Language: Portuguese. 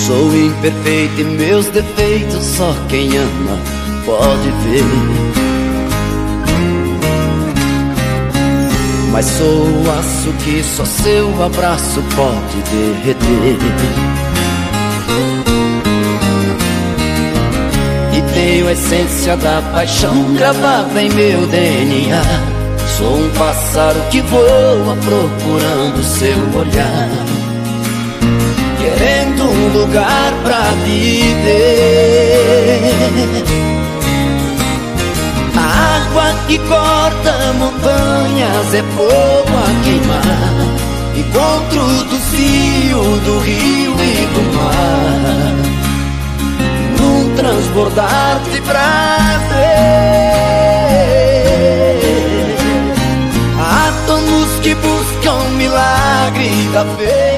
Sou imperfeito e meus defeitos só quem ama pode ver. Mas sou o aço que só seu abraço pode derreter. E tenho a essência da paixão gravada em meu DNA. Sou um pássaro que voa procurando seu olhar, querendo um lugar pra viver. A água que corta montanhas é fogo a queimar. Encontro do cio, do rio e do mar, num transbordar de prazer. Átomos que buscam milagre da fé.